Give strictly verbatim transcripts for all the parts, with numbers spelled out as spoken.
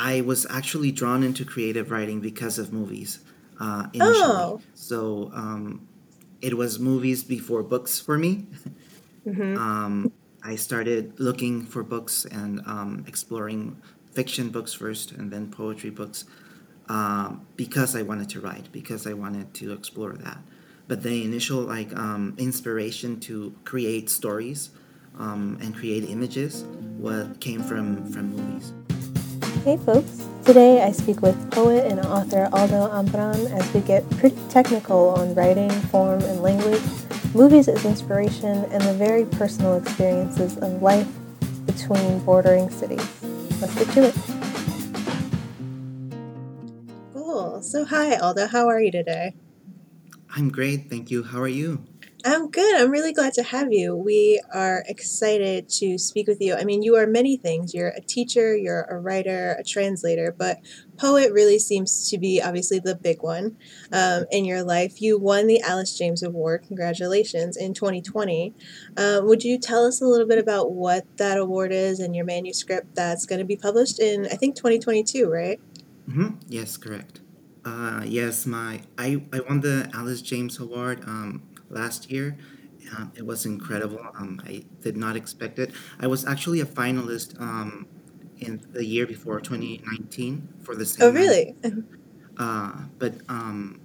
I was actually drawn into creative writing because of movies uh, initially. Oh. So um, it was movies before books for me. Mm-hmm. um, I started looking for books and um, exploring fiction books first and then poetry books um, because I wanted to write, because I wanted to explore that. But the initial like um, inspiration to create stories um, and create images what came from from movies. Hey folks, today I speak with poet and author Aldo Ambran as we get pretty technical on writing, form, and language, movies as inspiration, and the very personal experiences of life between bordering cities. Let's get to it. Cool. So, hi, Aldo. How are you today? I'm great, thank you. How are you? I'm good. I'm really glad to have you. We are excited to speak with you. I mean, you are many things. You're a teacher, you're a writer, a translator, but poet really seems to be obviously the big one um, in your life. You won the Alice James Award. Congratulations in twenty twenty. Uh, would you tell us a little bit about what that award is and your manuscript that's going to be published in, I think, twenty twenty-two, right? Hmm. Yes, correct. Uh, yes, my I, I won the Alice James Award um, last year. Um, it was incredible. Um, I did not expect it. I was actually a finalist um, in the year before twenty nineteen for the Oh, same really? manuscript. Uh, but um,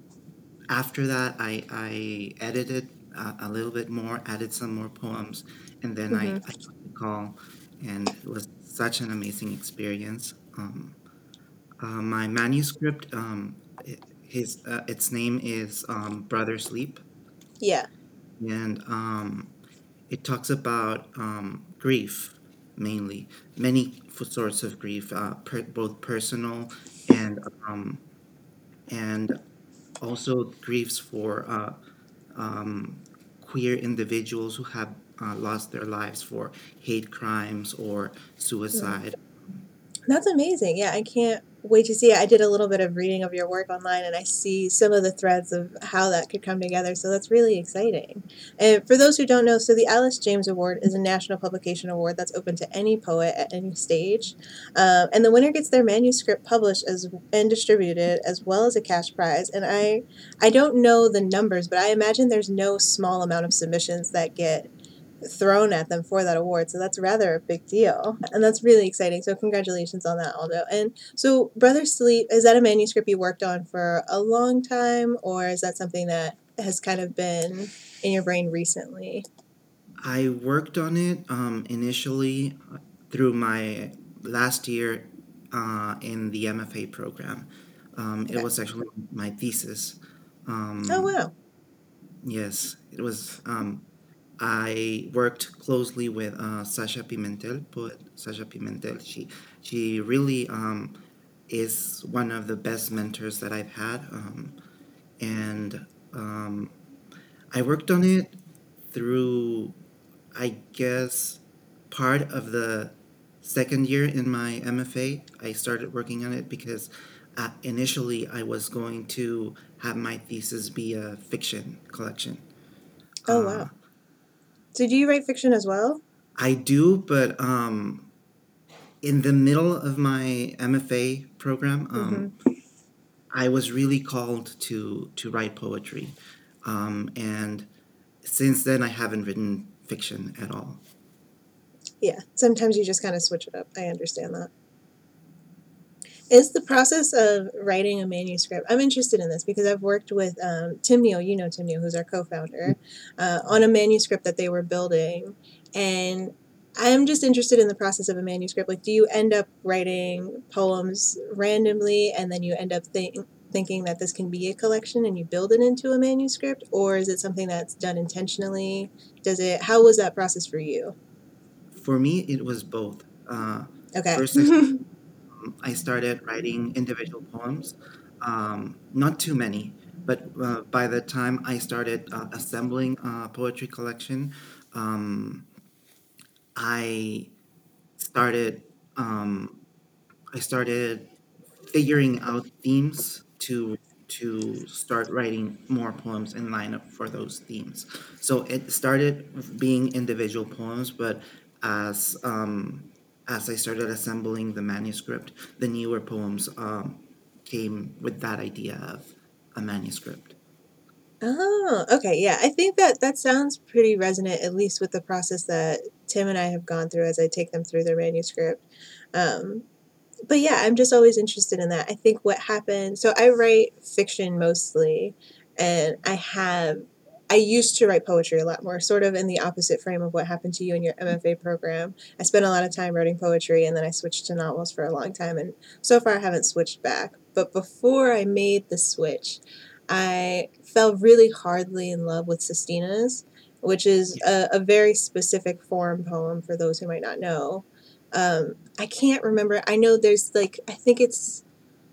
after that, I, I edited uh, a little bit more, added some more poems, and then I, hmm I took the call, and it was such an amazing experience. Um, uh, my manuscript, um, i- his uh, its name is um, Brother Sleep, Yeah. and um, it talks about um, grief mainly, many f- sorts of grief, uh, per, both personal and um, and also griefs for uh, um, queer individuals who have uh, lost their lives for hate crimes or suicide. That's amazing. Yeah, I can't wait to see it. I did a little bit of reading of your work online and I see some of the threads of how that could come together. So that's really exciting. And for those who don't know, so the Alice James Award is a national publication award that's open to any poet at any stage. Um, and the winner gets their manuscript published as and distributed as well as a cash prize. And I I don't know the numbers, but I imagine there's no small amount of submissions that get thrown at them for that award. So that's rather a big deal. And that's really exciting. So congratulations on that, Aldo. And so Brother Sleep, is that a manuscript you worked on for a long time, or is that something that has kind of been in your brain recently? I worked on it um, initially uh, through my last year uh, in the M F A program. Um, it Okay. was actually my thesis. Oh, Um, wow. yes, it was. Um, I worked closely with uh, Sasha Pimentel, poet Sasha Pimentel. She she really um, is one of the best mentors that I've had, um, and um, I worked on it through, I guess, part of the second year in my M F A. I started working on it because uh, initially I was going to have my thesis be a fiction collection. Oh, Uh, wow. So do you write fiction as well? I do, but um, in the middle of my M F A program, um, Mm-hmm. I was really called to to write poetry, um, and since then I haven't written fiction at all. Yeah. Sometimes you just kind of switch it up. I understand that. Is the process of writing a manuscript? I'm interested in this because I've worked with um, Tim Neal, you know Tim Neal, who's our co-founder, uh, on a manuscript that they were building, and I'm just interested in the process of a manuscript. Like, do you end up writing poems randomly, and then you end up think, thinking that this can be a collection, and you build it into a manuscript, or is it something that's done intentionally? Does it? How was that process for you? For me, it was both. Uh, Okay. first, I I started writing individual poems, um, not too many, but uh, by the time I started uh, assembling a poetry collection, um, I started um, I started figuring out themes to to start writing more poems in line up for those themes. So it started being individual poems, but as um, as I started assembling the manuscript, the newer poems um, came with that idea of a manuscript. Oh, okay. Yeah. I think that that sounds pretty resonant, at least with the process that Tim and I have gone through as I take them through their manuscript. Um, but yeah, I'm just always interested in that. I think what happened, so I write fiction mostly, and I have, I used to write poetry a lot more, sort of in the opposite frame of what happened to you in your M F A program. I spent a lot of time writing poetry, and then I switched to novels for a long time, and so far I haven't switched back. But before I made the switch, I fell really hardly in love with Sestinas, which is Yeah. a, a very specific form poem for those who might not know. Um, I can't remember. I know there's like, I think it's,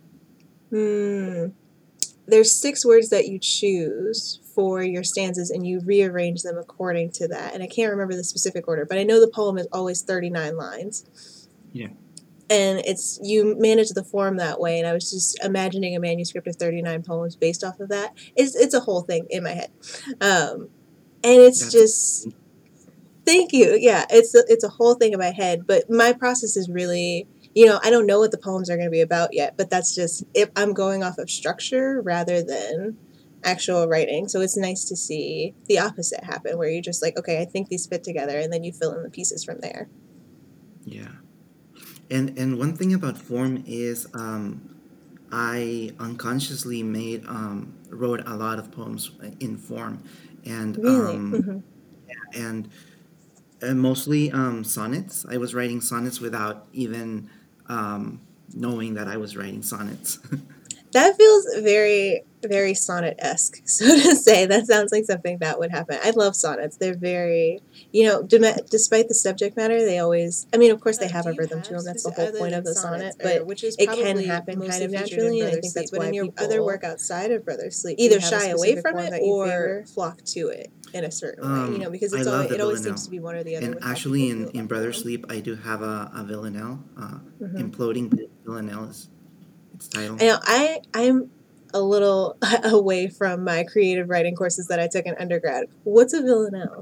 hmm, there's six words that you choose for your stanzas and you rearrange them according to that. And I can't remember the specific order, but I know the poem is always thirty-nine lines. Yeah. And it's, you manage the form that way. And I was just imagining a manuscript of thirty-nine poems based off of that. It's, it's a whole thing in my head. Um, and it's That's just, thank you. Yeah, it's a, it's a whole thing in my head, but my process is really, you know, I don't know what the poems are going to be about yet, but that's just if I'm going off of structure rather than actual writing. So it's nice to see the opposite happen where you're just like, okay, I think these fit together, and then you fill in the pieces from there. yeah. And and one thing about form is um, I unconsciously made um, wrote a lot of poems in form, and Really? um, Hmm. and uh, mostly um, sonnets. I was writing sonnets without even um, knowing that I was writing sonnets. That feels very, very sonnet-esque, so to say. That sounds like something that would happen. I love sonnets. They're very, you know, dem- despite the subject matter, they always, I mean, of course, they Uh, have do a you rhythm to have them. That's the speci- whole other point of than the sonnets, sonnet, or but which is it can probably happen kind mostly of featured in naturally, and I Brother think Sleep, that's but why in your people other work outside of Brother Sleep, do either you have a shy away specific from form it that you or favor? flock to it in a certain way, you know, um, because I it's love always, the it always seems villanelle, to be one or the other and with how people actually in feel in about Brother form. Sleep I do have a, a villanelle. Uh, Hmm. Imploding Villanelle is its title. I know I I'm a little away from my creative writing courses that I took in undergrad. What's a villanelle?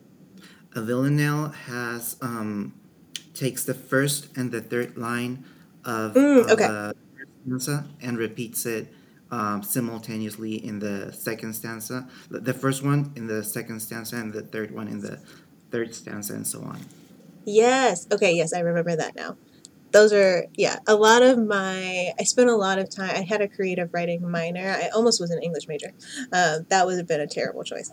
A villanelle has um, takes the first and the third line of Mm, uh, okay. the first stanza and repeats it um, simultaneously in the second stanza. The the first one in the second stanza and the third one in the third stanza, and so on. Yes. Okay. Yes, I remember that now. Those are, yeah, a lot of my, I spent a lot of time, I had a creative writing minor. I almost was an English major. Um, that would have been a terrible choice.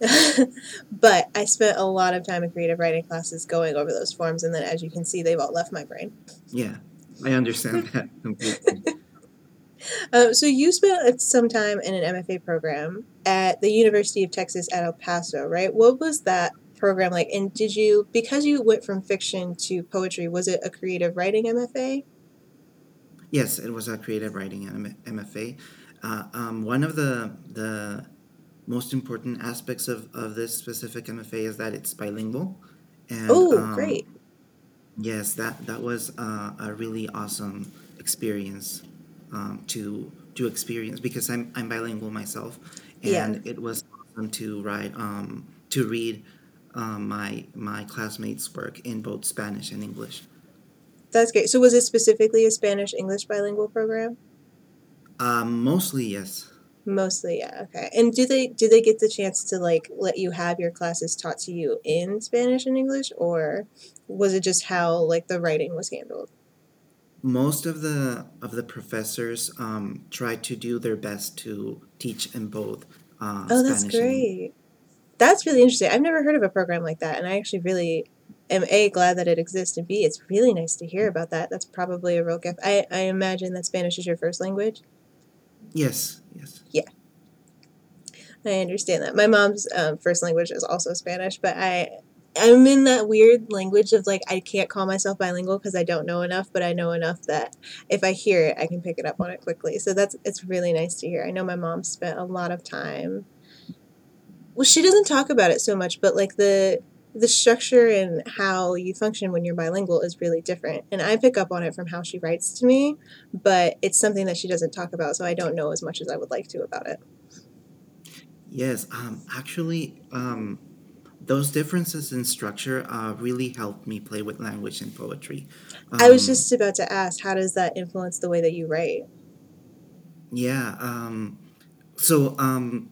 But I spent a lot of time in creative writing classes going over those forms, and then as you can see, they've all left my brain. Yeah, I understand that completely. Uh, so you spent some time in an M F A program at the University of Texas at El Paso, right? What was that program like? And did you, because you went from fiction to poetry, was it a creative writing M F A? Yes, it was a creative writing M- MFA. Uh, um, one of the the most important aspects of, of this specific M F A is that it's bilingual, and Oh, um, great. yes, that that was uh, a really awesome experience um, to to experience because I'm I'm bilingual myself, Yeah, and it was awesome to write um, to read um, my my classmates' work in both Spanish and English. that's great. So was it specifically a Spanish English bilingual program? Um, mostly yes. Mostly, yeah. Okay. And do they do they get the chance to like let you have your classes taught to you in Spanish and English, or was it just how like the writing was handled? Most of the of the professors um, try to do their best to teach in both uh, Oh, that's Spanish and English. great. That's really interesting. I've never heard of a program like that, and I actually really am A, glad that it exists, and B, it's really nice to hear about that. That's probably a real gift. I, I imagine that Spanish is your first language. Yes, yes. Yeah, I understand that. My mom's um, first language is also Spanish, but I I'm in that weird language of like I can't call myself bilingual because I don't know enough, but I know enough that if I hear it, I can pick it up on it quickly. So that's it's really nice to hear. I know my mom spent a lot of time, well, she doesn't talk about it so much, but like the the structure and how you function when you're bilingual is really different. And I pick up on it from how she writes to me, but it's something that she doesn't talk about, so I don't know as much as I would like to about it. Yes, um, actually, um, those differences in structure uh, really helped me play with language and poetry. I was Um, just about to ask, how does that influence the way that you write? yeah. Um, so um,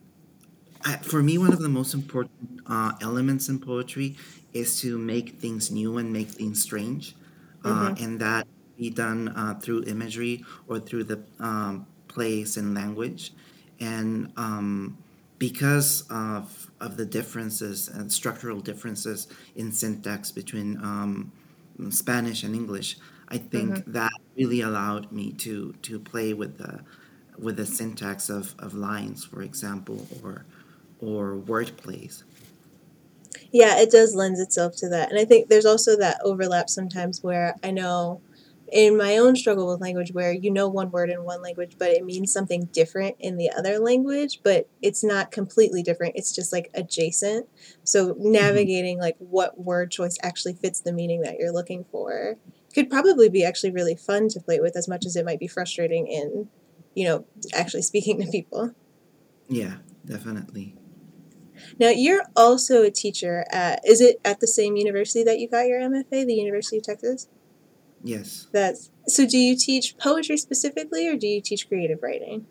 I, for me, one of the most important uh, elements in poetry is to make things new and make things strange, uh, Mm-hmm. and that be done uh, through imagery or through the um, place and language. And um, because of of the differences and structural differences in syntax between um, Spanish and English, I Mm-hmm. think that really allowed me to to play with the with the syntax of, of lines, for example, or or word plays. Yeah, it does lend itself to that. And I think there's also that overlap sometimes where I know in my own struggle with language where you know one word in one language, but it means something different in the other language, but it's not completely different. It's just like adjacent. So Mhm. navigating like what word choice actually fits the meaning that you're looking for could probably be actually really fun to play with as much as it might be frustrating in, you know, actually speaking to people. Yeah, definitely. Now, you're also a teacher at, is it at the same university that you got your M F A, the University of Texas? Yes. That's so do you teach poetry specifically or do you teach creative writing?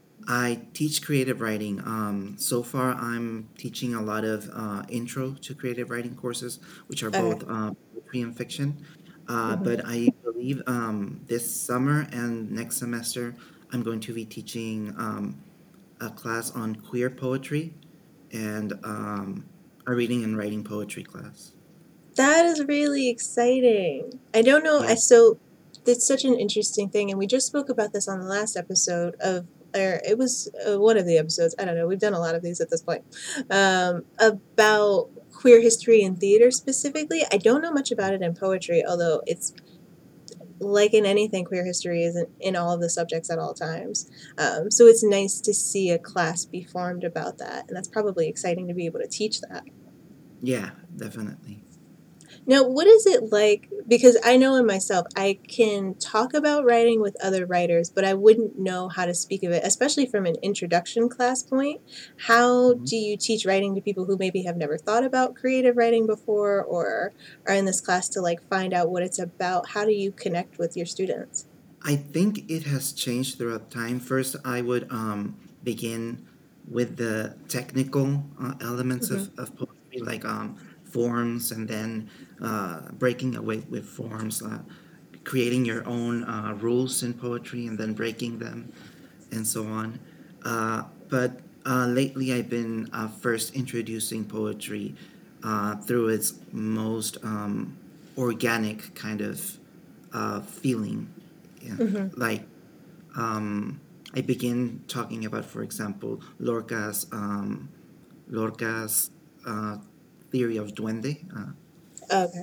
I teach creative writing. Um, so far, I'm teaching a lot of uh, intro to creative writing courses, which are Okay. both uh, poetry and fiction. Uh, Hmm. but I believe um, this summer and next semester, I'm going to be teaching um, a class on queer poetry and um, a reading and writing poetry class. That is really exciting. I don't know. I Yeah. so it's such an interesting thing, and we just spoke about this on the last episode of, or it was uh, one of the episodes. I don't know. We've done a lot of these at this point. Um, about queer history and theater specifically. I don't know much about it in poetry, although it's like in anything, queer history isn't in all of the subjects at all times. Um, so it's nice to see a class be formed about that, and that's probably exciting to be able to teach that. Yeah, definitely. Now, what is it like? Because I know in myself, I can talk about writing with other writers, but I wouldn't know how to speak of it, especially from an introduction class point. How Mhm. do you teach writing to people who maybe have never thought about creative writing before or are in this class to like find out what it's about? How do you connect with your students? I think it has changed throughout time. First, I would um, begin with the technical uh, elements Hmm. of, of poetry, like um, forms, and then uh, breaking away with forms, uh, creating your own uh, rules in poetry, and then breaking them, and so on. Uh, but uh, lately, I've been uh, first introducing poetry uh, through its most um, organic kind of uh, feeling. Yeah. Hmm. Like um, I begin talking about, for example, Lorca's um, Lorca's uh, theory of duende, uh, Okay.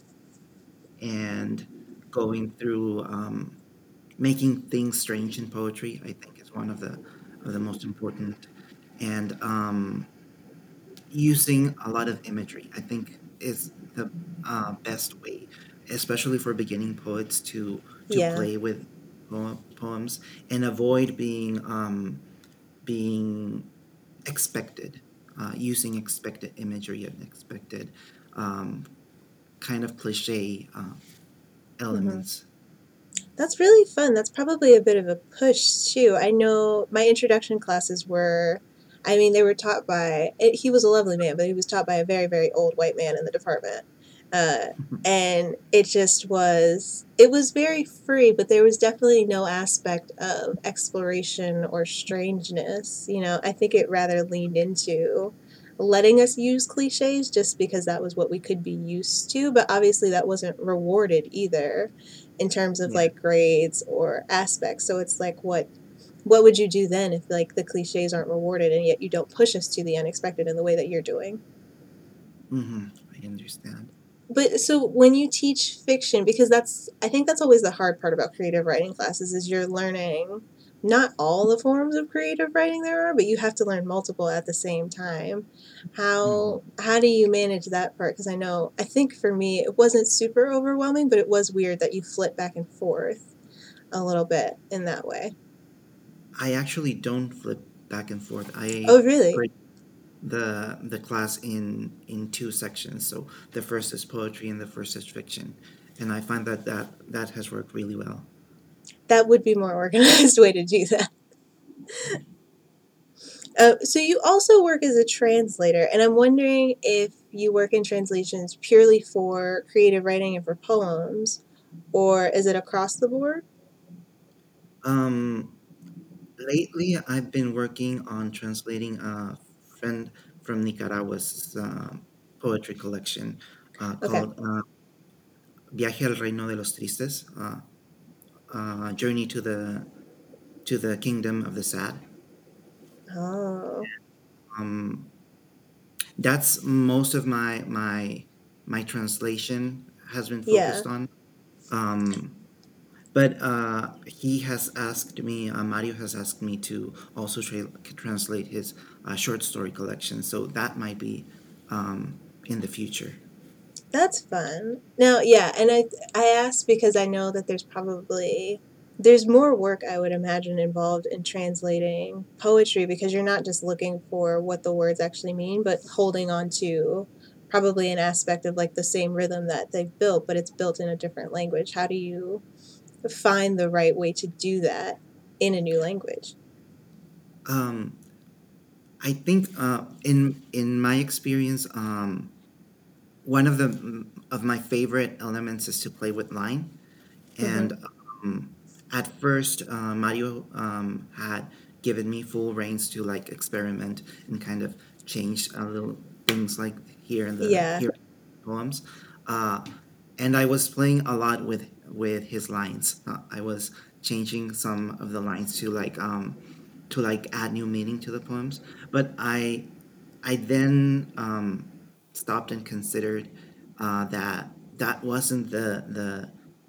and going through um, making things strange in poetry. I think is one of the of the most important, and um, using a lot of imagery. I think is the uh, best way, especially for beginning poets to to Yeah. play with po- poems and avoid being um, being expected, uh, using expected imagery and expected um, kind of cliche uh, Hmm. elements. That's really fun. That's probably a bit of a push too. I know my introduction classes were, I mean, they were taught by, it, he was a lovely man, but he was taught by a very, very old white man in the department. Uh, and it just was, it was very free, but there was definitely no aspect of exploration or strangeness. You know, I think it rather leaned into letting us use cliches just because that was what we could be used to. But obviously, that wasn't rewarded either in terms of Yeah. like grades or aspects. So it's like what what would you do then if like the cliches aren't rewarded and yet you don't push us to the unexpected in the way that you're doing? Hmm. I understand. But so when you teach fiction, because that's I think that's always the hard part about creative writing classes is you're learning not all the forms of creative writing there are, but you have to learn multiple at the same time. Hmm. How how do you manage that part? Because I know I think for me it wasn't super overwhelming, but it was weird that you flip back and forth a little bit in that way. I actually don't flip back and forth. I Oh, really? the the class in in two sections. So the first is poetry and the first is fiction, and I find that that that has worked really well. That would be more organized way to do that. Uh, so you also work as a translator, and I'm wondering if you work in translations purely for creative writing and for poems, or is it across the board? Um, Lately, I've been working on translating a friend from Nicaragua's uh, poetry collection uh, Okay. called uh, Viaje al Reino de los Tristes, uh, uh, Journey to the to the Kingdom of the Sad. Oh, Um, that's most of my my my translation has been yeah. focused on. Um, but uh, he has asked me, uh, Mario has asked me to also tra- translate his uh, short story collection. So that might be um, in the future. That's fun. Now, yeah, and I I asked because I know that there's probably there's more work I would imagine involved in translating poetry because you're not just looking for what the words actually mean, but holding on to probably an aspect of like the same rhythm that they've built, but it's built in a different language. How do you find the right way to do that in a new language? Um, I think uh, in in my experience, um, one of the of my favorite elements is to play with line. Mm-hmm. And um, at first, uh, Mario um, had given me full reins to like experiment and kind of change a little things like here in the Yeah. here poems. Uh, and I was playing a lot with with his lines. Uh, I was changing some of the lines to like um, to like add new meaning to the poems. But I I then um, stopped and considered uh, that that wasn't the the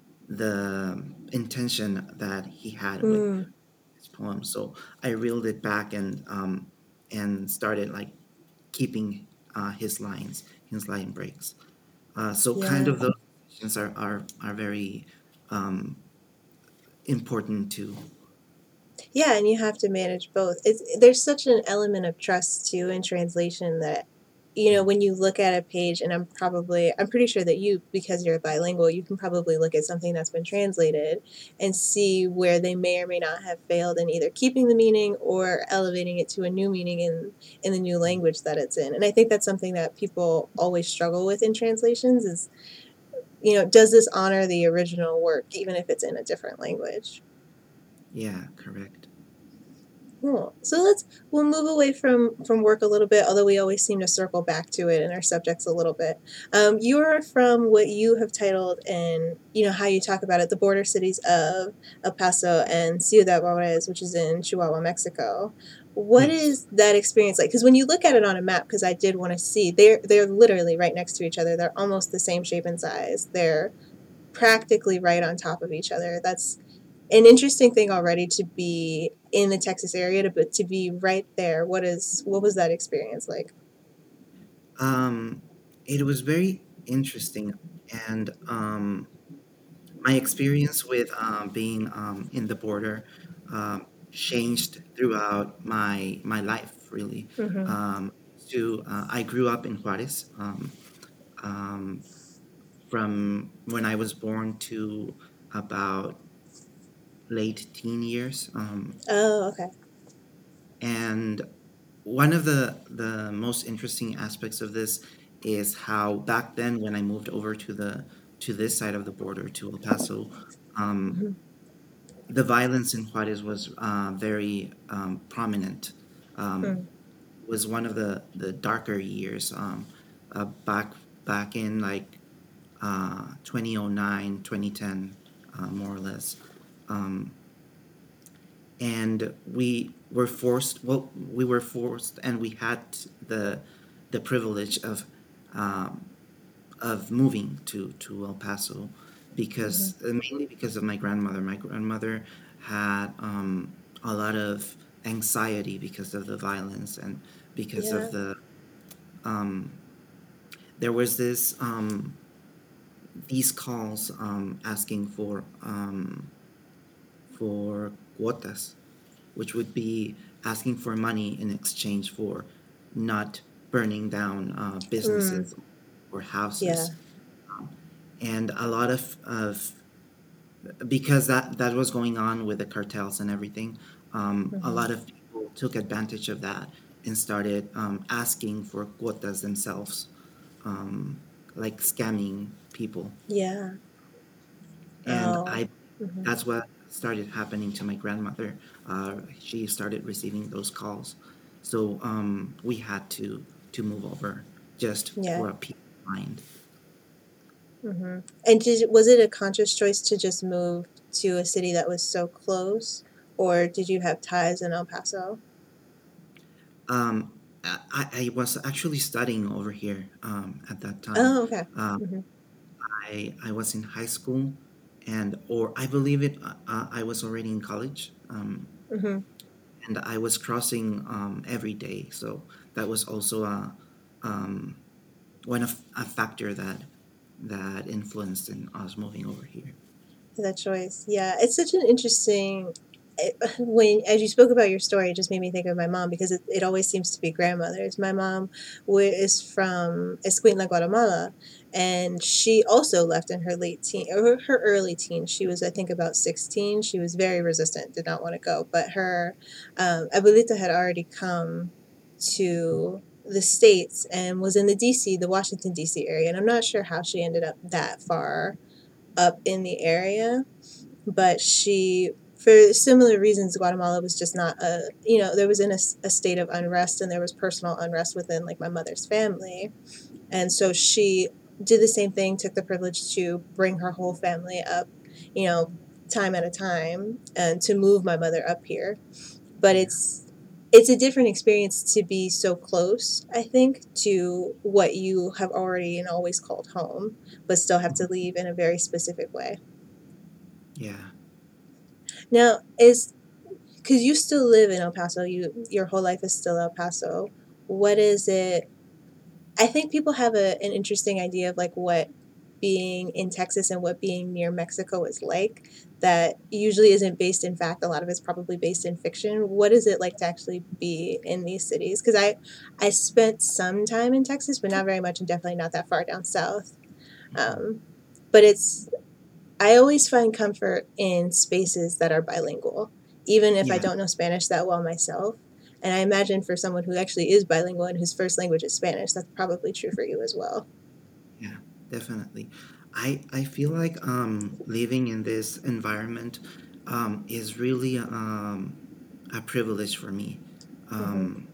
the intention that he had with Mm, his poem. So I reeled it back and um, and started like keeping uh, his lines, his line breaks. Uh, so kind yeah. of those decisions are are, are very um, important too. Yeah, and you have to manage both. It's there's such an element of trust too in translation that you know when you look at a page and I'm probably I'm pretty sure that you because you're bilingual you can probably look at something that's been translated and see where they may or may not have failed in either keeping the meaning or elevating it to a new meaning in in the new language that it's in. And I think that's something that people always struggle with in translations is you know does this honor the original work even if it's in a different language? Yeah, correct. Cool. So let's we'll move away from from work a little bit, although we always seem to circle back to it in our subjects a little bit. Um, you're from what you have titled and you know how you talk about it, the border cities of El Paso and Ciudad Juarez, which is in Chihuahua, Mexico. What Yes. is that experience like? Because when you look at it on a map, because I did want to see, they're they're literally right next to each other. They're almost the same shape and size. They're practically right on top of each other. That's an interesting thing already to be in the Texas area, to, but to be right there. What is what was that experience like? Um, it was very interesting, and um, my experience with um, being um, in the border um, changed throughout my my life. Really, Mm-hmm. um, to uh, I grew up in Juarez um, um, from when I was born to about late teen years, um, Oh, okay. and one of the the most interesting aspects of this is how back then when I moved over to the to this side of the border to El Paso. Um, Mm-hmm. the violence in Juarez was uh, very um, prominent. Um, Mm. was one of the, the darker years um, uh, back back in like uh, twenty oh nine, twenty ten, uh, more or less. Um, and we were forced. Well, we were forced, and we had the the privilege of um, of moving to to El Paso Mm-hmm. because uh, mainly because of my grandmother. My grandmother had um, a lot of anxiety because of the violence and because Yeah. of the um, there was this um, these calls um, asking for um, for cuotas, which would be asking for money in exchange for not burning down uh, Mm, businesses or houses. yeah. And a lot of, of because that, that was going on with the cartels and everything, um, a Hmm. lot of people took advantage of that and started um, asking for quotas themselves, um, like scamming people. Yeah. And Oh. I Hmm. that's what started happening to my grandmother. Uh, she started receiving those calls, so um, we had to to move over just Yeah. for a peace of mind. Hmm. And did was it a conscious choice to just move to a city that was so close, or did you have ties in El Paso? Um, I, I was actually studying over here um, at that time. Oh, okay. Um, Hmm. I I was in high school, and or I believe it. Uh, uh, I was already in college, um, Hmm. and I was crossing um, every day. So that was also a um, one of a factor that that influenced in us moving over here. That choice. Yeah, it's such an interesting. It, when as you spoke about your story, it just made me think of my mom because it, it always seems to be grandmothers. My mom wa- is from Escuintla, Guatemala, and she also left in her late teen or her early teens. She was, I think, about sixteen. She was very resistant, did not want to go, but her um, abuelita had already come to the states and was in the D C, the Washington D C area, and I'm not sure how she ended up that far up in the area, but she, for similar reasons, Guatemala was just not a, you know, there was in a, a state of unrest and there was personal unrest within like my mother's family. And so she did the same thing, took the privilege to bring her whole family up, you know, time at a time and to move my mother up here. But Yeah, it's, it's a different experience to be so close, I think, to what you have already and always called home, but still have to leave in a very specific way. yeah, Now, is because you still live in El Paso, you your whole life is still El Paso. What is it? I think people have a, an interesting idea of like what being in Texas and what being near Mexico is like. That usually isn't based in fact. A lot of it's probably based in fiction. What is it like to actually be in these cities? Because I I spent some time in Texas, but not very much, and definitely not that far down south. Um, but it's I always find comfort in spaces that are bilingual, even if I yeah, don't know Spanish that well myself. And I imagine for someone who actually is bilingual and whose first language is Spanish, that's probably true for you as well. yeah, definitely. I I feel like um, living in this environment um, is really um, a privilege for me, Hmm. um,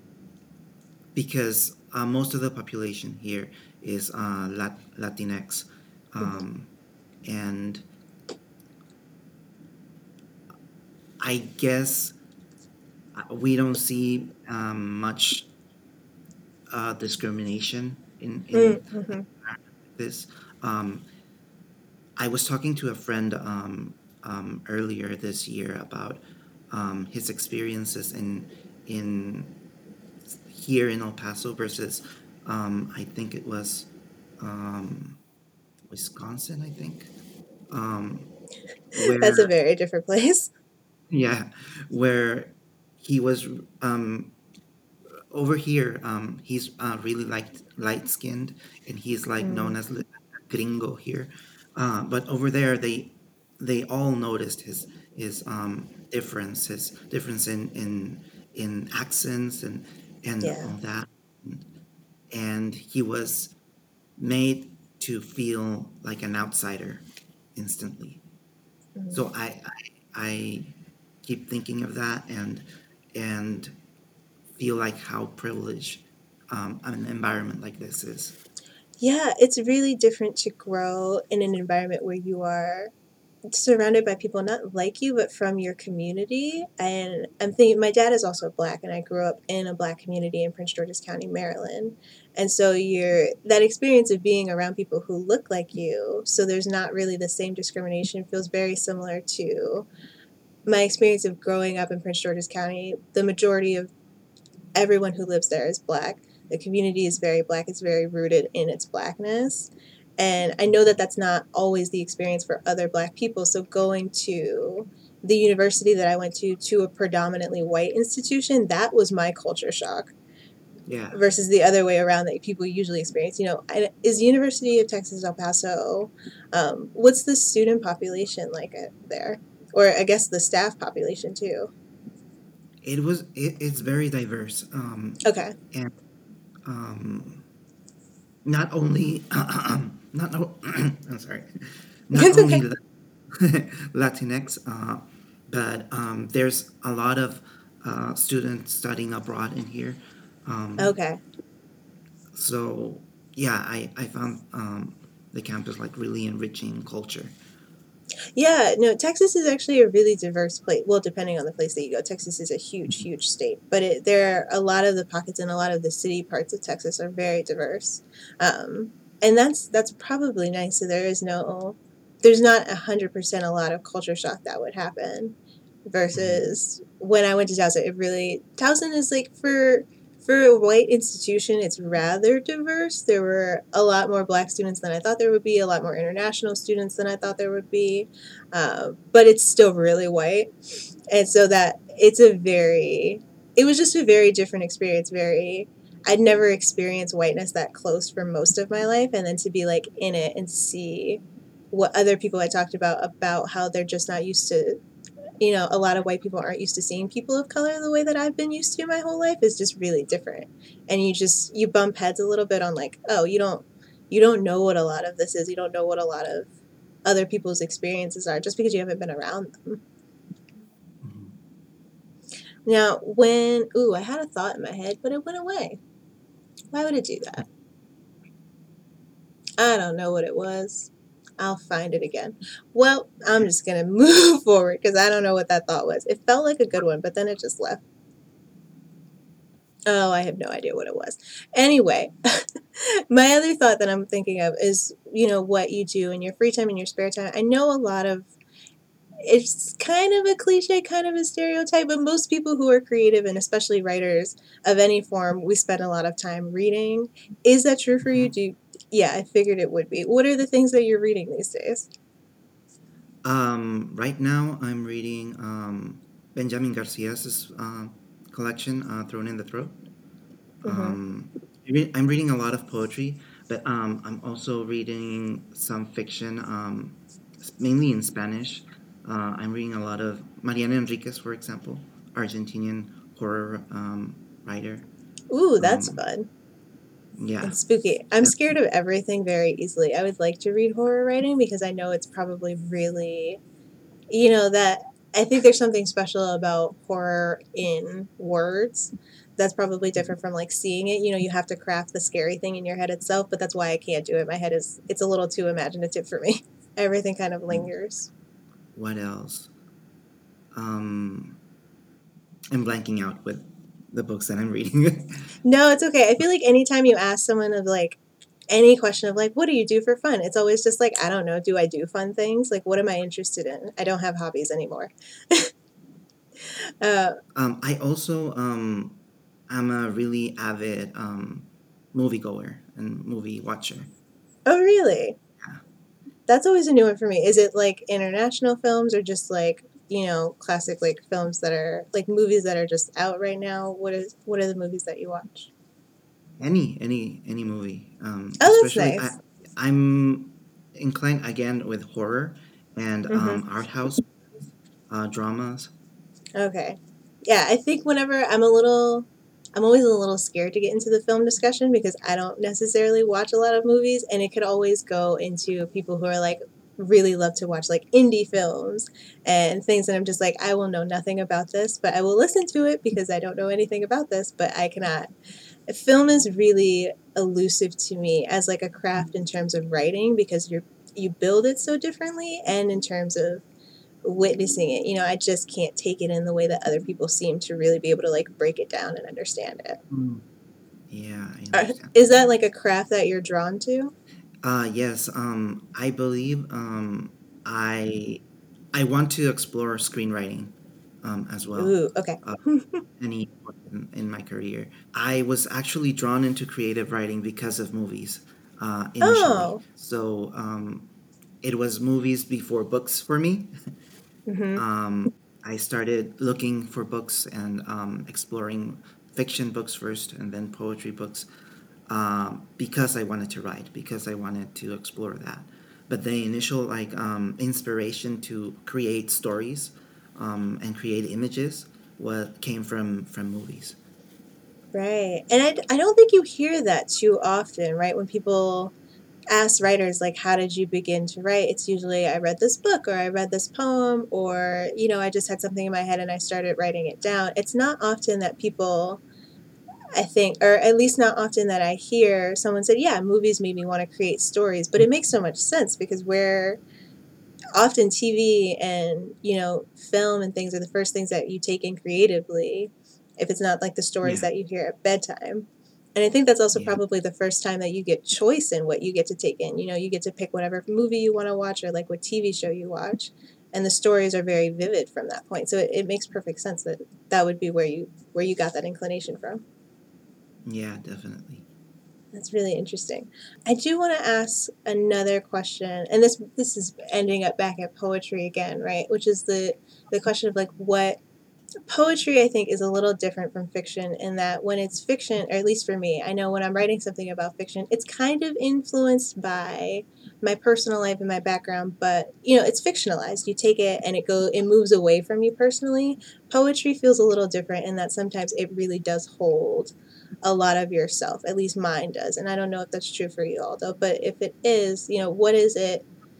because uh, most of the population here is uh, Lat- Latinx, Hmm. um, and I guess uh, we don't see um, much uh, discrimination in in Mm-hmm. this. Um, I was talking to a friend um, um, earlier this year about um, his experiences in in here in El Paso versus um, I think it was um, Wisconsin, I think, um, That's a where very different place. yeah, where he was um, over here. Um, he's uh, really like light skinned, and he's like known Mm, as li- gringo here. Uh, but over there, they they all noticed his his um, difference, his difference in in in accents and and yeah. all that, and he was made to feel like an outsider instantly. Mm. So I I, I keep thinking of that and and feel like how privileged um, an environment like this is. Yeah, it's really different to grow in an environment where you are surrounded by people not like you but from your community. And I'm thinking my dad is also black and I grew up in a black community in Prince George's County, Maryland. And so you're that experience of being around people who look like you, so there's not really the same discrimination, feels very similar to my experience of growing up in Prince George's County. The majority of everyone who lives there is black. The community is very black. It's very rooted in its blackness. And I know that that's not always the experience for other black people. So going to the university that I went to, to a predominantly white institution, that was my culture shock. Yeah. versus the other way around that people usually experience. You know, I- is University of Texas El Paso, um, what's the student population like uh, there? Or I guess the staff population too. It was. It, it's very diverse. Um, Okay. and um, not only not o- I'm sorry, not It's only okay. La- Latinx, uh, but um, there's a lot of uh, students studying abroad in here. Um, Okay. so yeah, I I found um, the campus like really enriching culture. Yeah, no, Texas is actually a really diverse place. Well, depending on the place that you go, Texas is a huge, huge state. But it, there are a lot of the pockets and a lot of the city parts of Texas are very diverse, um, and that's that's probably nice. So there is no, there's not a hundred percent a lot of culture shock that would happen, Mhm. versus when I went to Towson. It really Towson is like for for a white institution, it's rather diverse. There were a lot more black students than I thought there would be, a lot more international students than I thought there would be, uh, but it's still really white. And so that it's a very, it was just a very different experience. Very, I'd never experienced whiteness that close for most of my life. And then to be like in it and see what other people had talked about, about how they're just not used to, you know, a lot of white people aren't used to seeing people of color the way that I've been used to my whole life is just really different. And you just you bump heads a little bit on like, oh, you don't you don't know what a lot of this is. You don't know what a lot of other people's experiences are just because you haven't been around them. Mhm. Now, when ooh, I had a thought in my head, but it went away. Why would it do that? I don't know what it was. I'll find it again. Well, I'm just gonna move forward because I don't know what that thought was. It felt like a good one, but then it just left. Oh, I have no idea what it was. Anyway, my other thought that I'm thinking of is, you know, what you do in your free time, in your spare time. I know a lot of, it's kind of a cliche, kind of a stereotype, but most people who are creative and especially writers of any form, we spend a lot of time reading. Is that true for you? Mhm. Do you, yeah, I figured it would be. What are the things that you're reading these days? Um, right now, I'm reading um, Benjamin Garcia's uh, collection, uh, Thrown in the Throat. Mm-hmm. Um, I re- I'm reading a lot of poetry, but um, I'm also reading some fiction, um, s- mainly in Spanish. Uh, I'm reading a lot of Mariana Enriquez, for example, Argentinian horror um, writer. Ooh, that's Um, fun yeah, and spooky. I'm scared of everything very easily. I would like to read horror writing because I know it's probably really, you know, that I think there's something special about horror in words that's probably different from like seeing it. You know, you have to craft the scary thing in your head itself, but that's why I can't do it. My head is, it's a little too imaginative for me. Everything kind of lingers. what else? Um, I'm blanking out with the books that I'm reading. No, it's okay. I feel like anytime you ask someone of like any question of like, what do you do for fun? It's always just like, I don't know. Do I do fun things? Like, what am I interested in? I don't have hobbies anymore. Uh, um, I also um, I'm a really avid um, moviegoer and movie watcher. oh, really? Yeah. That's always a new one for me. Is it like international films or just like, you know, classic like films that are like movies that are just out right now? What is what are the movies that you watch? Any any any movie, um, Oh, that's especially I nice. I'm inclined again with horror and Mm-hmm. um, art house uh, dramas. Okay. Yeah, I think whenever I'm a little, I'm always a little scared to get into the film discussion because I don't necessarily watch a lot of movies, and it could always go into people who are like really love to watch like indie films and things, and I'm just like, I will know nothing about this, but I will listen to it because I don't know anything about this, but I cannot. Film is really elusive to me as like a craft in terms of writing because you're you build it so differently, and in terms of witnessing it. You know, I just can't take it in the way that other people seem to really be able to like break it down and understand it. Mm. Yeah, I Are- understand. Is that like a craft that you're drawn to? Uh, yes, um, I believe um, I I want to explore screenwriting um, as well. Ooh, okay. Uh, any point in, in my career, I was actually drawn into creative writing because of movies uh, initially. Oh. So um, it was movies before books for me. Mm-hmm. um, I started looking for books and um, exploring fiction books first and then poetry books, um, because I wanted to write, because I wanted to explore that. But the initial like um, inspiration to create stories um, and create images what came from from movies. Right. And I, I don't think you hear that too often, right? When people ask writers, like, how did you begin to write? It's usually, I read this book or I read this poem or, you know, I just had something in my head and I started writing it down. It's not often that people, I think, or at least not often that I hear someone say, yeah, movies made me want to create stories. But it makes so much sense because we're often T V and, you know, film and things are the first things that you take in creatively, if it's not like the stories Yeah, that you hear at bedtime. And I think that's also yeah, probably the first time that you get choice in what you get to take in. You know, you get to pick whatever movie you want to watch or like what T V show you watch. And the stories are very vivid from that point. So it, it makes perfect sense that that would be where you where you got that inclination from. yeah, definitely. That's really interesting. I do want to ask another question, and this this is ending up back at poetry again, right? Which is the the question of like what poetry I think is a little different from fiction in that when it's fiction, or at least for me, I know when I'm writing something about fiction, it's kind of influenced by my personal life and my background, but you know, it's fictionalized. You take it and it go it moves away from you personally. Poetry feels a little different in that sometimes it really does hold a lot of yourself. At least mine does. And I don't know if that's true for you, Aldo, but if it is, you know, what is it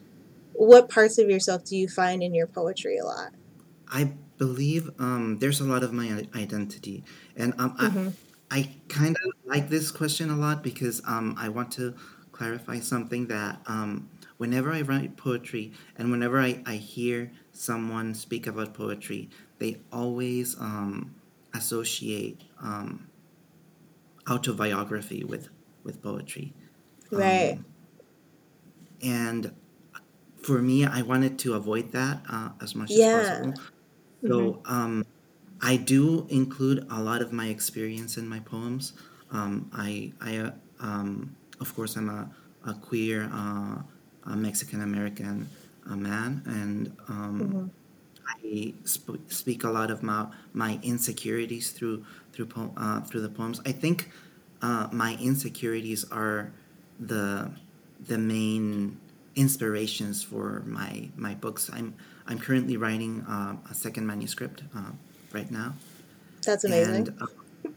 what parts of yourself do you find in your poetry a lot? I believe um, there's a lot of my i- identity, and um, I Mm-hmm. I kind of like this question a lot because um, I want to clarify something that um, whenever I write poetry and whenever I, I hear someone speak about poetry, they always um, associate um, autobiography with with poetry, Right. and for me, I wanted to avoid that uh, as much as Yeah. possible. Mm-hmm. So um, I do include a lot of my experience in my poems. Um, I, I uh, um, of course, I'm a, a queer uh, a Mexican American uh, man, and um, Mm-hmm. I sp- speak a lot of my my insecurities through through po- uh, through the poems. I think uh, my insecurities are the the main inspirations for my my books. I'm I'm currently writing uh, a second manuscript uh, right now, That's amazing. and uh,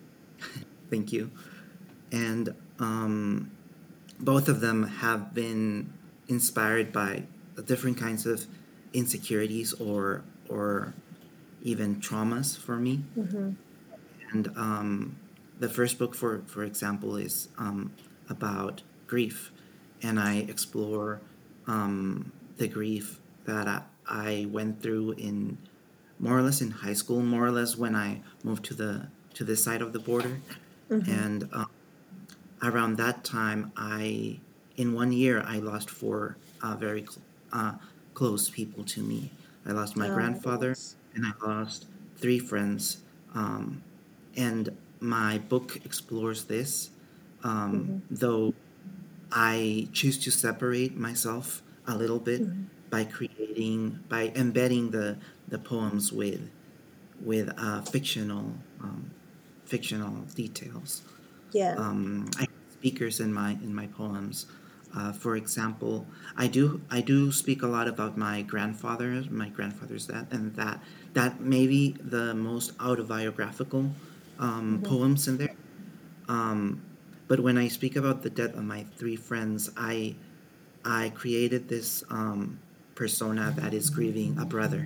thank you. And um, both of them have been inspired by different kinds of insecurities or or even traumas for me. Mm-hmm. And um, the first book, for for example, is um, about grief, and I explore um, the grief that I, I went through in more or less in high school, more or less when I moved to the to this side of the border, Mm-hmm. and uh, around that time, I in one year I lost four uh, very cl- uh, close people to me. I lost my Oh my grandfather, goodness. and I lost three friends. Um, and my book explores this, um, Mm-hmm. though I choose to separate myself a little bit Mm-hmm. by creating by embedding the the poems with with uh, fictional um, fictional details. Yeah. um, I have speakers in my in my poems. Uh, for example, I do I do speak a lot about my grandfather, my grandfather's death, and that that may be the most autobiographical um, Mm-hmm. poems in there. Um, but when I speak about the death of my three friends, I I created this um, persona that is grieving a brother,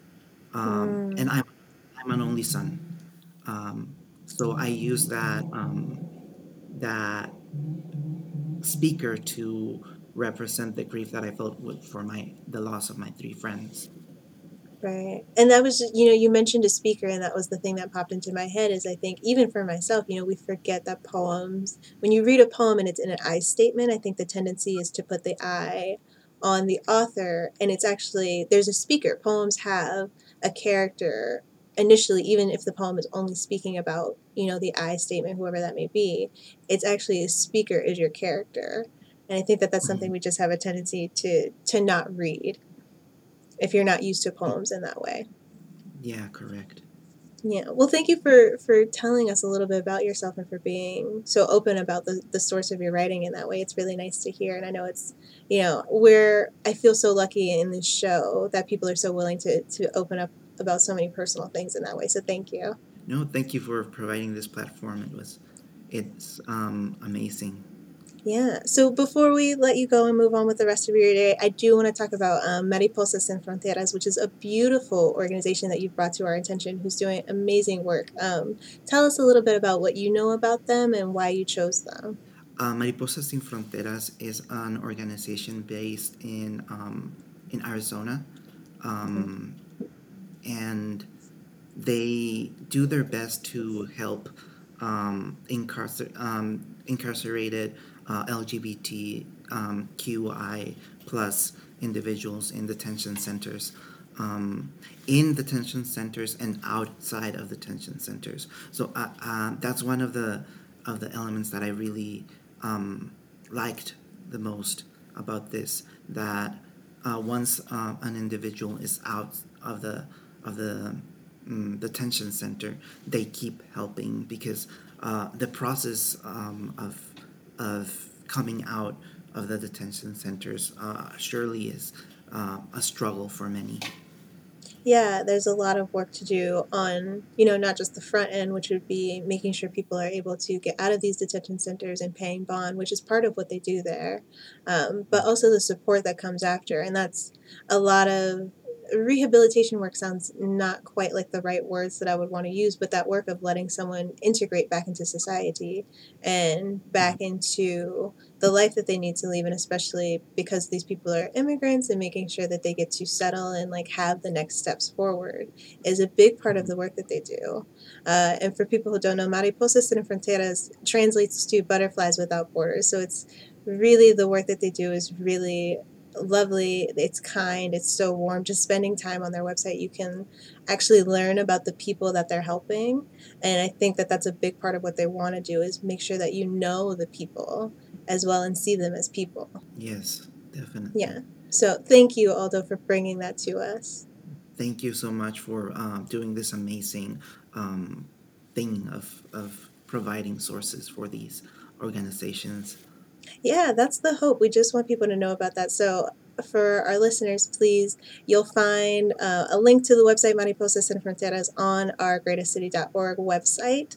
um, Mm. and I'm I'm an only son. Um, so I use that um, that speaker to represent the grief that I felt with, for my the loss of my three friends. Right. And that was just, you know, you mentioned a speaker, and that was the thing that popped into my head is I think even for myself, you know, we forget that poems, when you read a poem and it's in an I statement, I think the tendency is to put the I on the author. And it's actually, there's a speaker. Poems have a character initially, even if the poem is only speaking about, you know, the I statement, whoever that may be, it's actually a speaker is your character. And I think that that's something Mhm. we just have a tendency to to not read if you're not used to poems in that way. Yeah, correct. Yeah. Well, thank you for for telling us a little bit about yourself and for being so open about the the source of your writing in that way. It's really nice to hear, and I know it's, you know, where I feel so lucky in this show that people are so willing to to open up about so many personal things in that way. So thank you. No, thank you for providing this platform. It was, it's um, amazing. Yeah. So before we let you go and move on with the rest of your day, I do want to talk about um, Mariposas Sin Fronteras, which is a beautiful organization that you've brought to our attention, who's doing amazing work. Um, tell us a little bit about what you know about them and why you chose them. Uh, Mariposas Sin Fronteras is an organization based in um, in Arizona, um, and they do their best to help um, incarcer- um, incarcerated uh, L G B T um, Q I plus individuals in detention centers, um, in detention centers and outside of detention centers. So uh, uh, that's one of the of the elements that I really um, liked the most about this. That uh, once uh, an individual is out of the of the mm, detention center, they keep helping because uh, the process um, of of coming out of the detention centers uh, surely is uh, a struggle for many. Yeah, there's a lot of work to do on, you know, not just the front end, which would be making sure people are able to get out of these detention centers and paying bond, which is part of what they do there, um, but also the support that comes after. And that's a lot of rehabilitation work sounds not quite like the right words that I would want to use, but that work of letting someone integrate back into society and back into the life that they need to leave, and especially because these people are immigrants and making sure that they get to settle and like have the next steps forward is a big part of the work that they do. Uh, and for people who don't know, Mariposas Sin Fronteras translates to butterflies without borders. So it's really the work that they do is really lovely. It's kind. It's so warm. Just spending time on their website, you can actually learn about the people that they're helping. And I think that that's a big part of what they want to do is make sure that you know the people as well and see them as people. Yes, definitely. Yeah. So thank you, Aldo, for bringing that to us. Thank you so much for uh, doing this amazing um, thing of, of providing sources for these organizations. Yeah, that's the hope. We just want people to know about that. So for our listeners, please, you'll find uh, a link to the website Mariposas Sin Fronteras on our greatest city dot org website.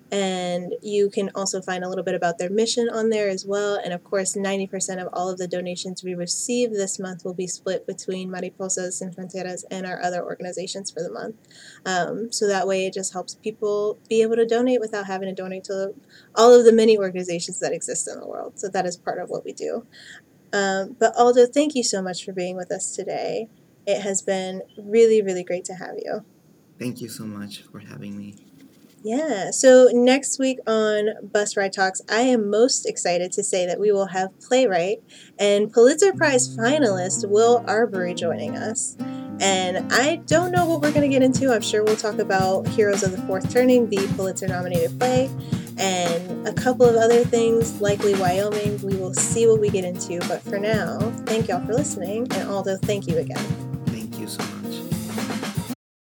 And you can also find a little bit about their mission on there as well. And of course, ninety percent of all of the donations we receive this month will be split between Mariposas Sin Fronteras and our other organizations for the month. Um, so that way it just helps people be able to donate without having to donate to all of the many organizations that exist in the world. So that is part of what we do. Um, but Aldo, thank you so much for being with us today. It has been really, really great to have you. Thank you so much for having me. Yeah, so next week on Bus Ride Talks, I am most excited to say that we will have playwright and Pulitzer Prize finalist Will Arbery joining us. And I don't know what we're going to get into. I'm sure we'll talk about Heroes of the Fourth Turning, the Pulitzer-nominated play, and a couple of other things, likely Wyoming. We will see what we get into. But for now, thank y'all for listening. And Aldo, thank you again.